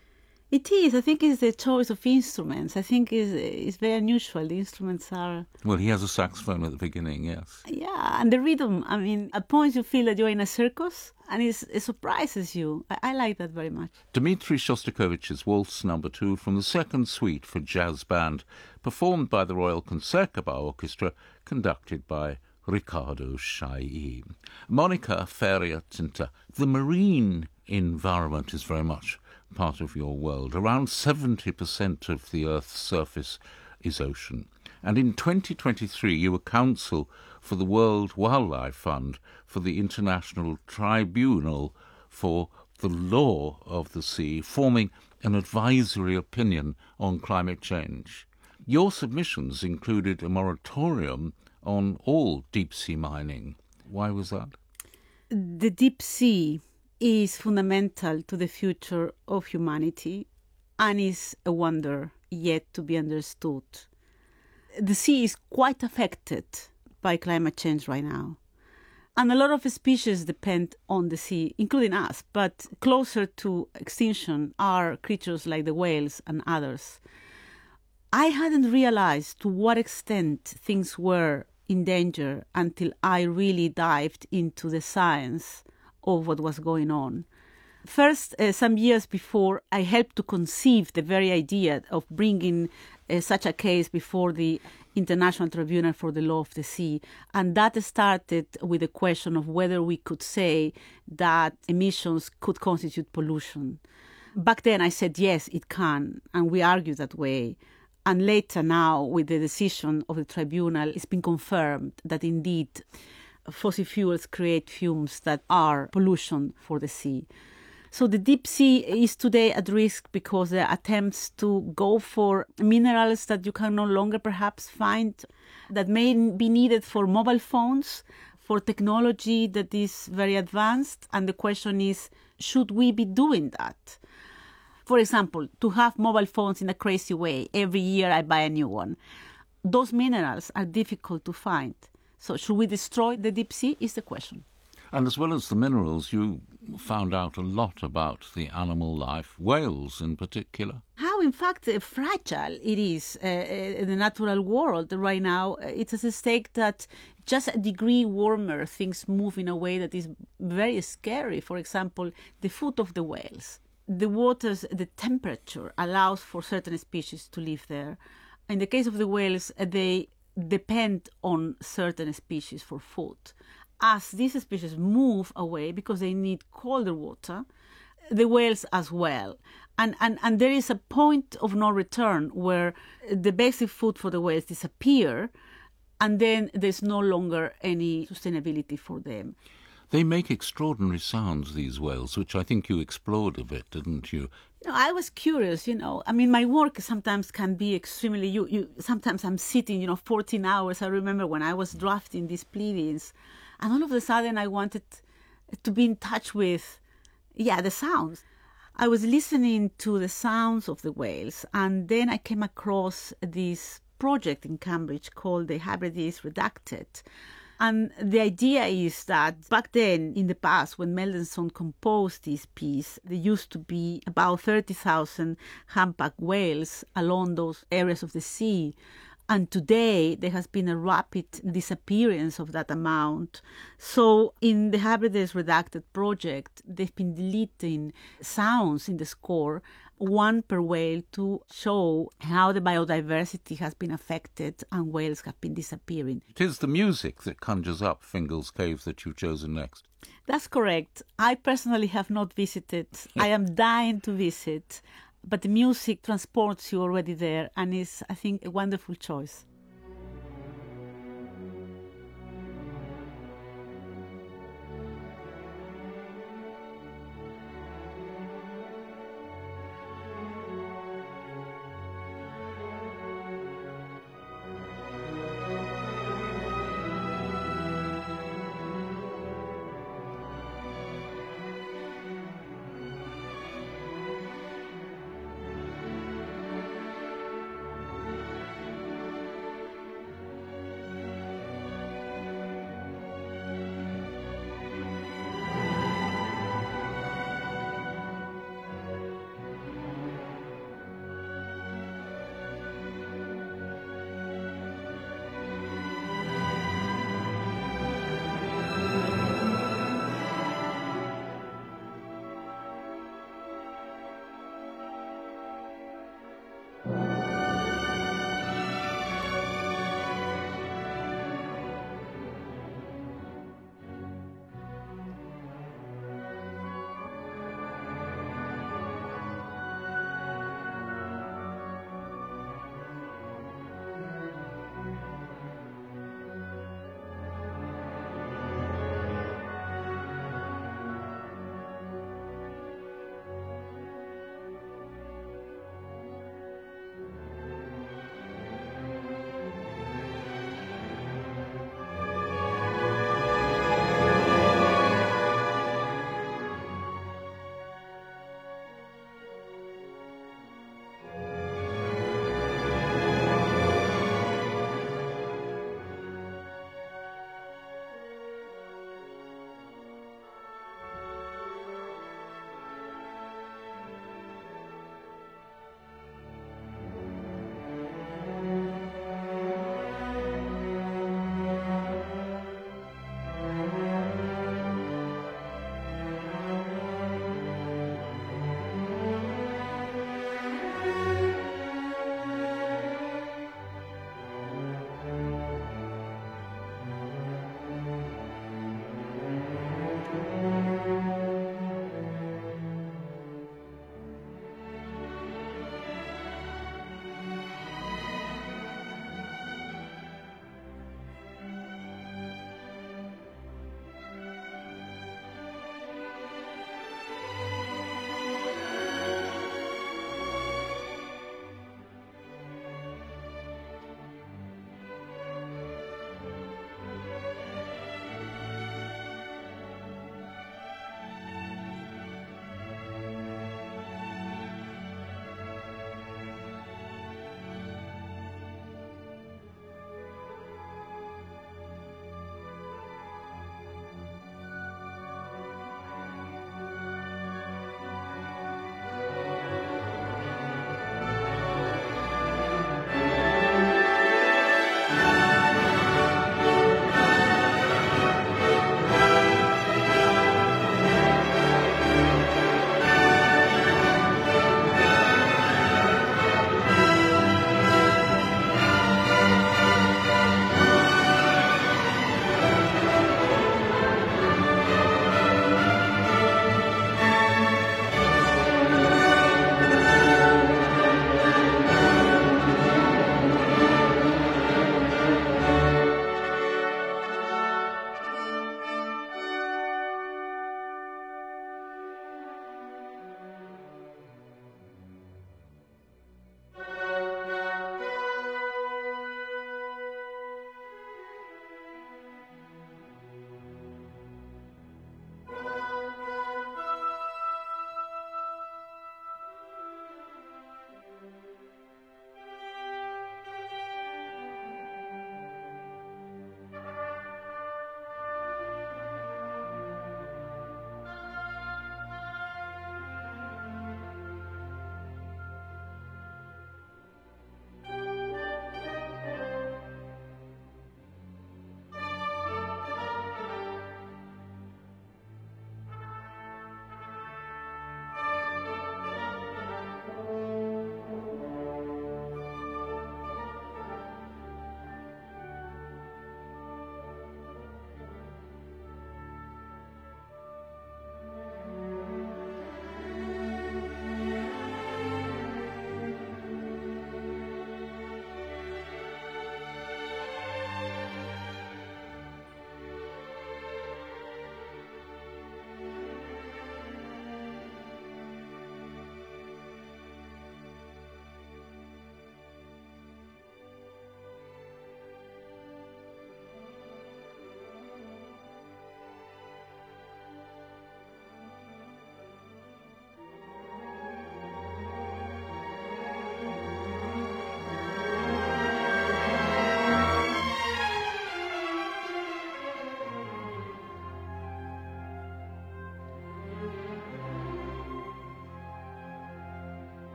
It is. I think it's the choice of instruments. I think it's very unusual. The instruments are... Well, he has a saxophone at the beginning, yes. Yeah, and the rhythm. I mean, at points you feel that you're in a circus, and it surprises you. I like that very much. Dmitri Shostakovich's Waltz No. 2 from the second suite for jazz band, performed by the Royal Concertgebouw Orchestra, conducted by Riccardo Chailly. Monica Ferrier-Tinta, the marine environment is very much part of your world. Around 70% of the Earth's surface is ocean. And in 2023, you were counsel for the World Wildlife Fund for the International Tribunal for the Law of the Sea, forming an advisory opinion on climate change. Your submissions included a moratorium on all deep-sea mining. Why was that? The deep sea is fundamental to the future of humanity and is a wonder yet to be understood. The sea is quite affected by climate change right now. And a lot of species depend on the sea, including us, but closer to extinction are creatures like the whales and others. I hadn't realized to what extent things were in danger until I really dived into the science of what was going on. First, some years before, I helped to conceive the very idea of bringing such a case before the International Tribunal for the Law of the Sea. And that started with the question of whether we could say that emissions could constitute pollution. Back then, I said, yes, it can, and we argued that way. And later now, with the decision of the tribunal, it's been confirmed that indeed fossil fuels create fumes that are pollution for the sea. So the deep sea is today at risk because there are attempts to go for minerals that you can no longer perhaps find, that may be needed for mobile phones, for technology that is very advanced. And the question is, should we be doing that? For example, to have mobile phones in a crazy way, every year I buy a new one. Those minerals are difficult to find. So should we destroy the deep sea is the question. And as well as the minerals, you found out a lot about the animal life, whales in particular. How, in fact, fragile it is in the natural world right now. It's at stake that just a degree warmer, things move in a way that is very scary. For example, the food of the whales. The waters, the temperature allows for certain species to live there. In the case of the whales, they depend on certain species for food. As these species move away because they need colder water, the whales as well. And there is a point of no return where the basic food for the whales disappear, and then there's no longer any sustainability for them. They make extraordinary sounds, these whales, which I think you explored a bit, didn't you? I was curious, I mean, my work sometimes can be extremely, sometimes I'm sitting, 14 hours. I remember when I was drafting these pleadings, and all of a sudden I wanted to be in touch with, the sounds. I was listening to the sounds of the whales, and then I came across this project in Cambridge called The Hebrides Redacted. And the idea is that back then, in the past, when Mendelssohn composed this piece, there used to be about 30,000 humpback whales along those areas of the sea. And today, there has been a rapid disappearance of that amount. So in the Hebrides Redacted project, they've been deleting sounds in the score, one per whale, to show how the biodiversity has been affected and whales have been disappearing. It is the music that conjures up Fingal's Cave that you've chosen next. That's correct. I personally have not visited. I am dying to visit. But the music transports you already there and is, I think, a wonderful choice.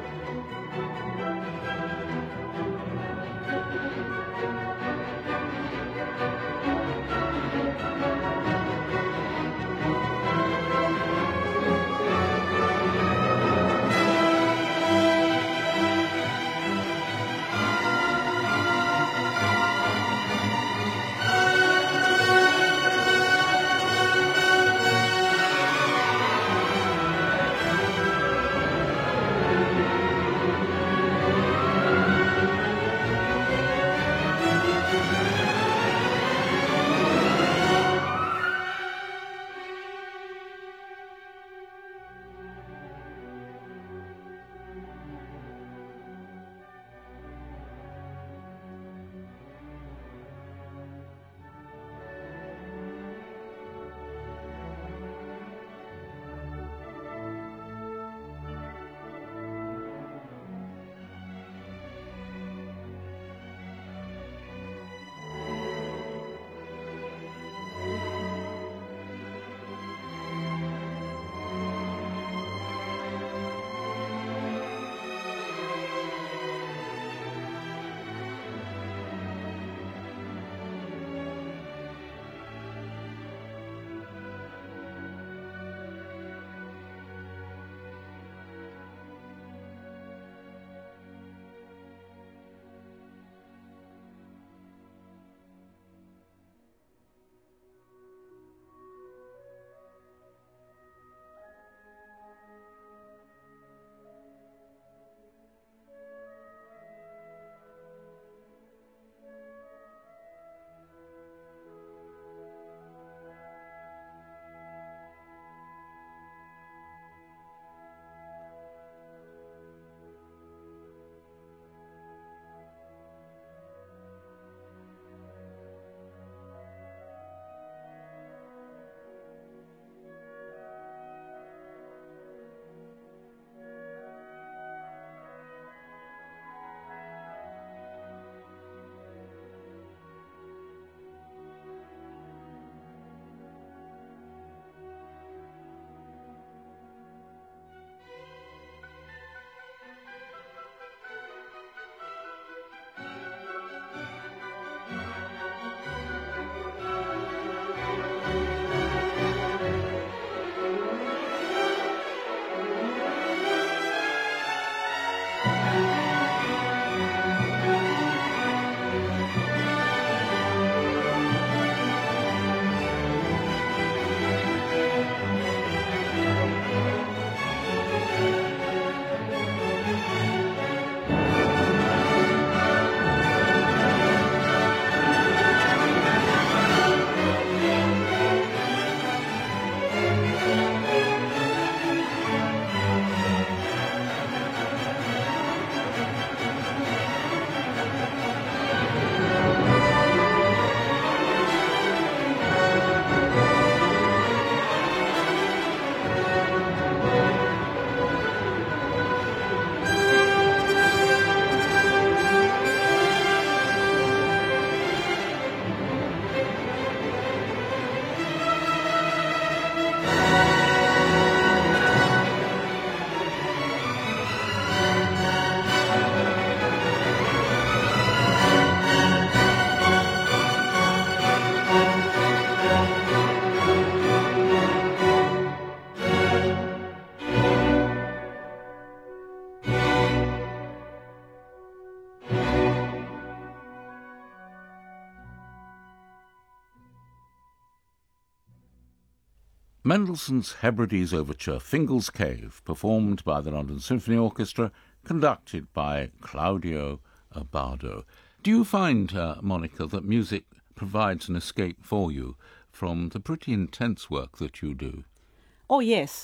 Mendelssohn's Hebrides Overture, Fingal's Cave, performed by the London Symphony Orchestra, conducted by Claudio Abbado. Do you find, Monica, that music provides an escape for you from the pretty intense work that you do? Oh, yes.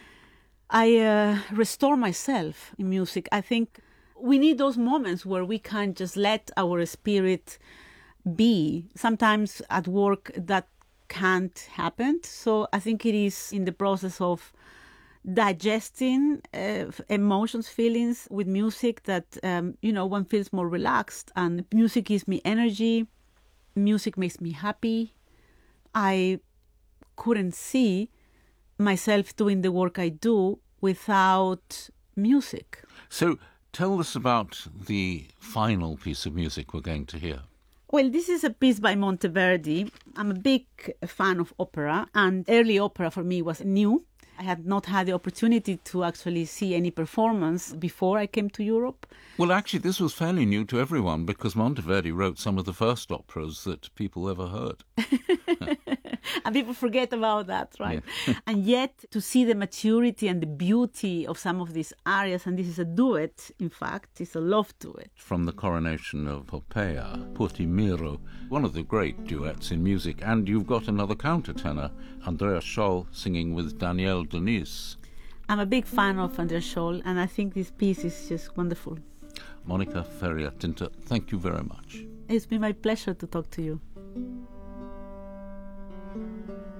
I restore myself in music. I think we need those moments where we can just let our spirit be. Sometimes at work that can't happen. So I think it is in the process of digesting emotions, feelings with music that, one feels more relaxed. And music gives me energy. Music makes me happy. I couldn't see myself doing the work I do without music. So tell us about the final piece of music we're going to hear. Well, this is a piece by Monteverdi. I'm a big fan of opera, and early opera for me was new. I had not had the opportunity to actually see any performance before I came to Europe. Well, actually, this was fairly new to everyone because Monteverdi wrote some of the first operas that people ever heard. And people forget about that, right? Yeah. And yet, to see the maturity and the beauty of some of these arias, and this is a duet, in fact, it's a love duet. From the Coronation of Poppaea, Portimiro, one of the great duets in music. And you've got another countertenor, Andrea Scholl, singing with Danielle Denis. I'm a big fan of Andrea Scholl, and I think this piece is just wonderful. Monica Ferrier-Tinta, thank you very much. It's been my pleasure to talk to you.